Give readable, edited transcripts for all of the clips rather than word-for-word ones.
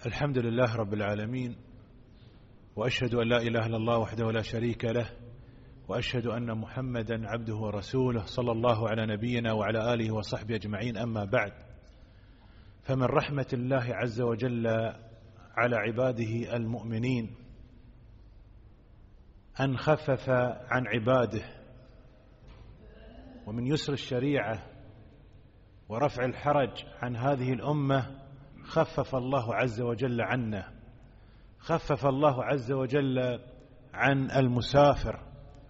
الحمد لله رب العالمين، وأشهد أن لا إله إلا الله وحده لا شريك له، وأشهد أن محمدا عبده ورسوله صلى الله على نبينا وعلى آله وصحبه أجمعين. أما بعد، فمن رحمة الله عز وجل على عباده المؤمنين أن خفف عن عباده، ومن يسر الشريعة ورفع الحرج عن هذه الأمة خفف الله عز وجل عنا. خفف الله عز وجل عن المسافر،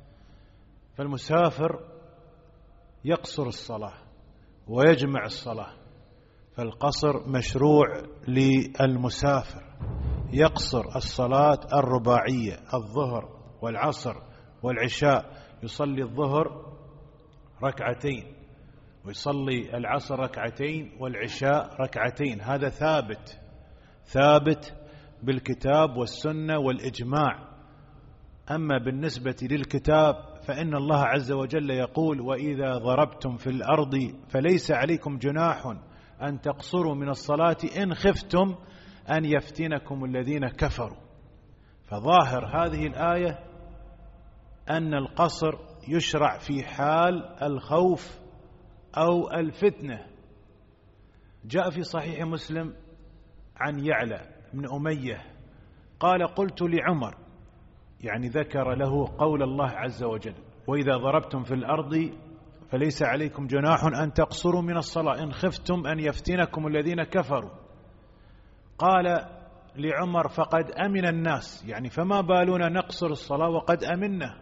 فالمسافر يقصر الصلاة ويجمع الصلاة، فالقصر مشروع للمسافر، يقصر الصلاة الرباعية، الظهر والعصر والعشاء، يصلي الظهر ركعتين ويصلي العصر ركعتين والعشاء ركعتين. هذا ثابت بالكتاب والسنة والإجماع. أما بالنسبة للكتاب فإن الله عز وجل يقول: وإذا ضربتم في الأرض فليس عليكم جناح أن تقصروا من الصلاة إن خفتم أن يفتنكم الذين كفروا. فظاهر هذه الآية أن القصر يشرع في حال الخوف أو الفتنة. جاء في صحيح مسلم عن يعلى بن أمية قال: قلت لعمر، يعني ذكر له قول الله عز وجل: وإذا ضربتم في الأرض فليس عليكم جناح أن تقصروا من الصلاة إن خفتم أن يفتنكم الذين كفروا. قال لعمر: فقد أمن الناس، يعني فما بالنا نقصر الصلاة وقد أمنا؟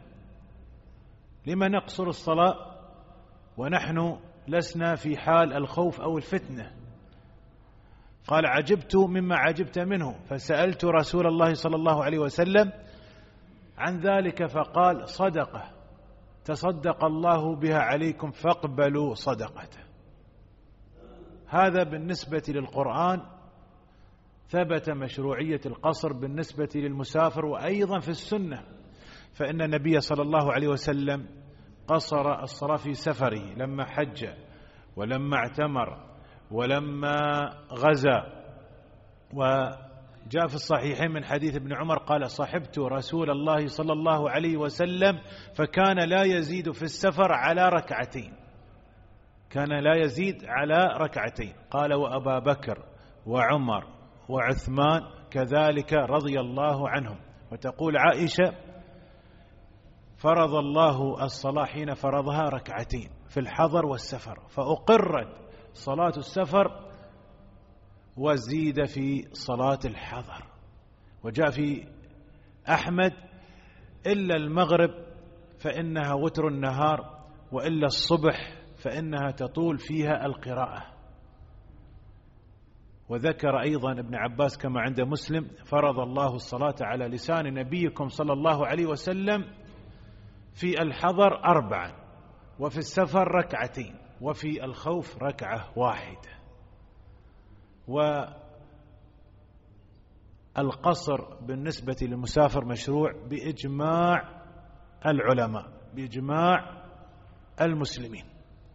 لما نقصر الصلاة ونحن لسنا في حال الخوف أو الفتنة؟ قال: عجبت مما عجبت منه، فسألت رسول الله صلى الله عليه وسلم عن ذلك، فقال: صدقة تصدق الله بها عليكم فاقبلوا صدقته. هذا بالنسبة للقرآن ثبت مشروعية القصر بالنسبة للمسافر. وأيضا في السنة فإن النبي صلى الله عليه وسلم قصر الصلاة في سفره لما حج ولما اعتمر ولما غزا. وجاء في الصحيحين من حديث ابن عمر قال: صحبت رسول الله صلى الله عليه وسلم فكان لا يزيد في السفر على ركعتين، كان لا يزيد على ركعتين. قال: وأبا بكر وعمر وعثمان كذلك رضي الله عنهم. وتقول عائشة: فرض الله الصلاة حين فرضها ركعتين في الحضر والسفر، فأقرت صلاة السفر وزيد في صلاة الحضر. وجاء في أحمد: إلا المغرب فإنها وتر النهار، وإلا الصبح فإنها تطول فيها القراءة. وذكر أيضا ابن عباس كما عند مسلم: فرض الله الصلاة على لسان نبيكم صلى الله عليه وسلم في الحضر 4، وفي السفر 2، وفي الخوف 1. والقصر بالنسبة للمسافر مشروع بإجماع العلماء، بإجماع المسلمين.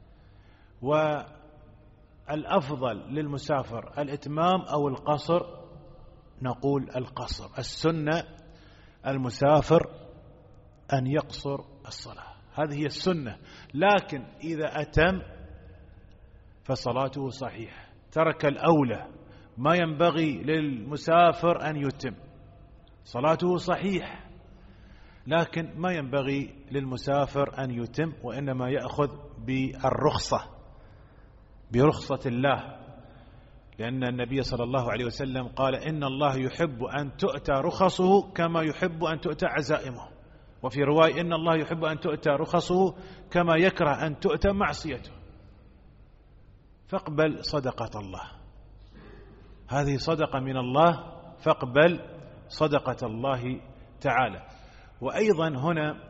والأفضل للمسافر الإتمام أو القصر؟ نقول القصر. السنة المسافر أن يقصر الصلاة، هذه هي السنة. لكن إذا أتم فصلاته صحيحة، ترك الأولى. ما ينبغي للمسافر أن يتم، صلاته صحيحة، لكن ما ينبغي للمسافر أن يتم، وإنما يأخذ برخصة الله، لأن النبي صلى الله عليه وسلم قال: إن الله يحب أن تؤتى رخصه كما يحب أن تؤتى عزائمه. وفي رواية: إن الله يحب أن تؤتى رخصه كما يكره أن تؤتى معصيته. فاقبل صدقة الله، هذه صدقة من الله، فاقبل صدقة الله تعالى. وأيضا هنا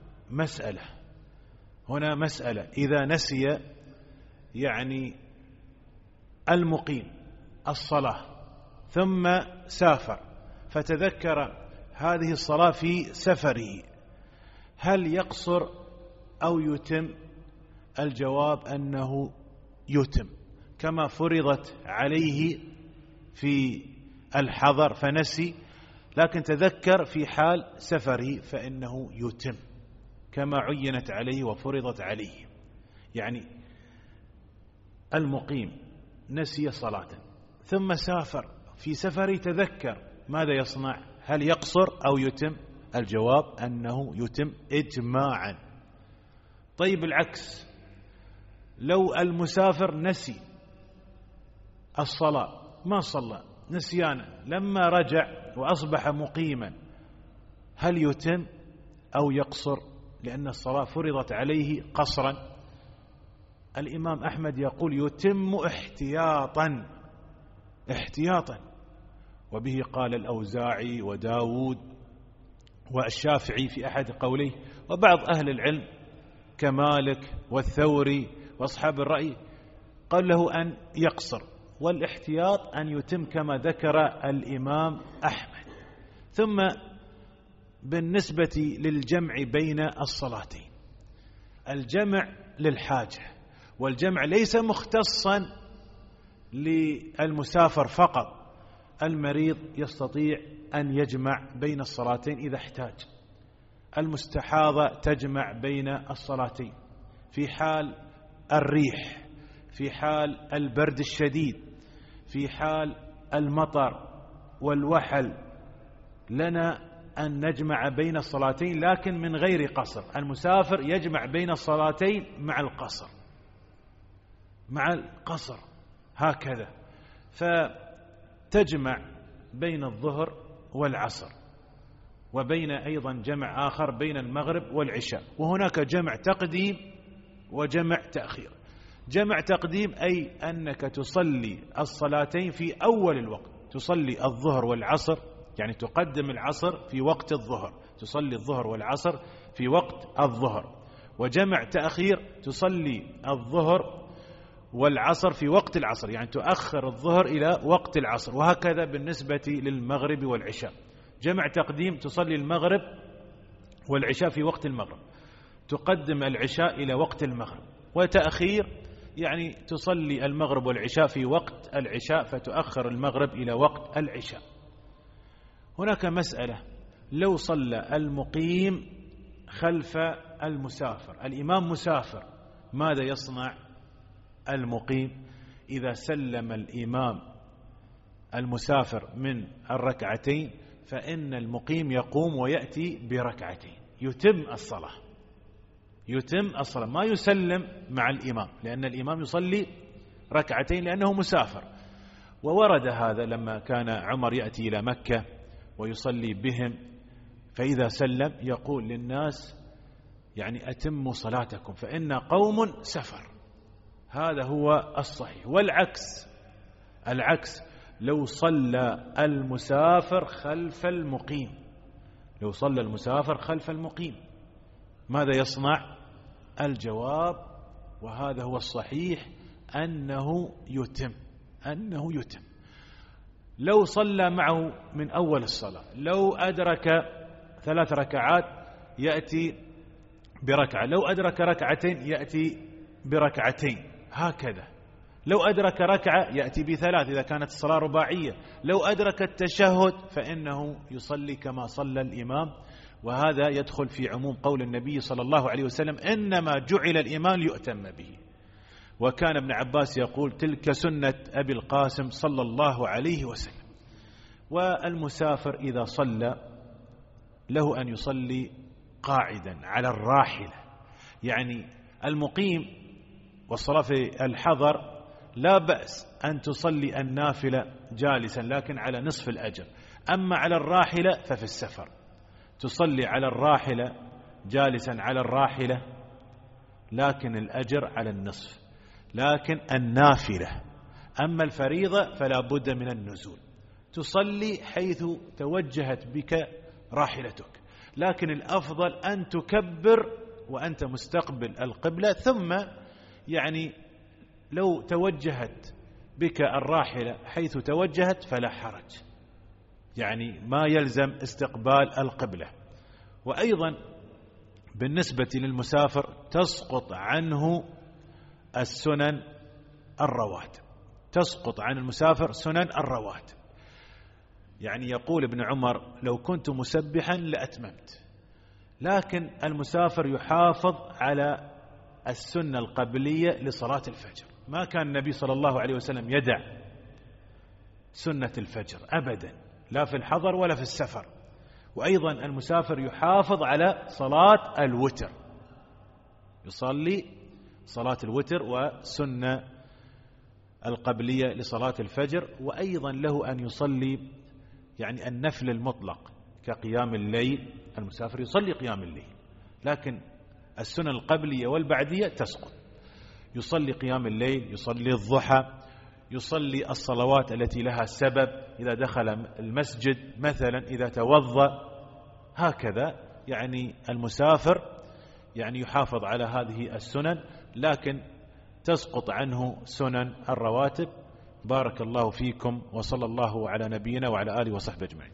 مسألة إذا نسي يعني المقيم الصلاة ثم سافر فتذكر هذه الصلاة في سفره، هل يقصر أو يتم؟ الجواب أنه يتم، كما فرضت عليه في الحضر فنسي، لكن تذكر في حال سفره فإنه يتم كما عينت عليه وفرضت عليه. يعني المقيم نسي صلاة ثم سافر، في سفره تذكر، ماذا يصنع؟ هل يقصر أو يتم؟ الجواب أنه يتم إجماعا. طيب العكس، لو المسافر نسي الصلاة ما صلى نسيانا، لما رجع وأصبح مقيما هل يتم أو يقصر؟ لأن الصلاة فرضت عليه قصرا. الإمام أحمد يقول يتم احتياطا، وبه قال الأوزاعي وداود والشافعي في أحد قوليه، وبعض أهل العلم كمالك والثوري وأصحاب الرأي قال له أن يقصر، والاحتياط أن يتم كما ذكر الإمام أحمد. ثم بالنسبة للجمع بين الصلاتين، الجمع للحاجة، والجمع ليس مختصا للمسافر فقط، المريض يستطيع أن يجمع بين الصلاتين إذا احتاج، المستحاضة تجمع بين الصلاتين في حال الريح، في حال البرد الشديد، في حال المطر والوحل، لنا أن نجمع بين الصلاتين لكن من غير قصر. المسافر يجمع بين الصلاتين مع القصر هكذا، فتجمع بين الظهر والعصر، وبين أيضا جمع آخر بين المغرب والعشاء، وهناك جمع تقديم وجمع تأخير. جمع تقديم أي أنك تصلي الصلاتين في أول الوقت، تصلي الظهر والعصر، يعني تقدم العصر في وقت الظهر، تصلي الظهر والعصر في وقت الظهر. وجمع تأخير تصلي الظهر والعصر في وقت العصر، يعني تؤخر الظهر إلى وقت العصر، وهكذا بالنسبة للمغرب والعشاء. جمع تقديم تصلي المغرب والعشاء في وقت المغرب، تقدم العشاء إلى وقت المغرب. وتأخير يعني تصلي المغرب والعشاء في وقت العشاء فتؤخر المغرب إلى وقت العشاء. هناك مسألة، لو صلى المقيم خلف المسافر، الإمام مسافر، ماذا يصنع المقيم؟ إذا سلم الإمام المسافر من الركعتين فإن المقيم يقوم ويأتي بركعتين، يتم الصلاة، ما يسلم مع الإمام، لأن الإمام يصلي ركعتين لأنه مسافر. وورد هذا لما كان عمر يأتي إلى مكة ويصلي بهم، فإذا سلم يقول للناس يعني أتموا صلاتكم فإن قوم سفر. هذا هو الصحيح. والعكس، لو صلى المسافر خلف المقيم، ماذا يصنع؟ الجواب وهذا هو الصحيح أنه يتم. لو صلى معه من أول الصلاة، لو أدرك 3 ركعات يأتي بركعة، لو أدرك ركعتين يأتي بركعتين، هكذا. لو أدرك ركعة يأتي ب3 إذا كانت الصلاة رباعية، لو أدرك التشهد فإنه يصلي كما صلى الإمام. وهذا يدخل في عموم قول النبي صلى الله عليه وسلم إنما جعل الإمام ليؤتم به. وكان ابن عباس يقول تلك سنة أبي القاسم صلى الله عليه وسلم. والمسافر إذا صلى له أن يصلي قاعدا على الراحلة، يعني المقيم والصلاة في الحضر لا بأس أن تصلي النافلة جالسا لكن على نصف الأجر، أما على الراحلة ففي السفر تصلي على الراحلة جالسا على الراحلة لكن الأجر على النصف. لكن النافلة أما الفريضة فلا بد من النزول، تصلي حيث توجهت بك راحلتك، لكن الأفضل أن تكبر وأنت مستقبل القبلة، ثم يعني لو توجهت بك الراحلة حيث توجهت فلا حرج، يعني ما يلزم استقبال القبلة. وأيضا بالنسبة للمسافر تسقط عنه السنن الرواتب، تسقط عن المسافر سنن الرواتب. يعني يقول ابن عمر لو كنت مسبحا لأتممت، لكن المسافر يحافظ على السنة القبلية لصلاة الفجر. ما كان النبي صلى الله عليه وسلم يدع سنة الفجر أبدا، لا في الحضر ولا في السفر. وأيضا المسافر يحافظ على صلاة الوتر، يصلي صلاة الوتر والسنة القبلية لصلاة الفجر. وأيضا له أن يصلي يعني النفل المطلق كقيام الليل، المسافر يصلي قيام الليل، لكن السنة القبلية والبعدية تسقط. يصلي قيام الليل، يصلي الضحى، يصلي الصلوات التي لها سبب، إذا دخل المسجد مثلا، إذا توضأ، هكذا. يعني المسافر يعني يحافظ على هذه السنن، لكن تسقط عنه سنن الرواتب. بارك الله فيكم، وصلى الله على نبينا وعلى آله وصحبه أجمعين.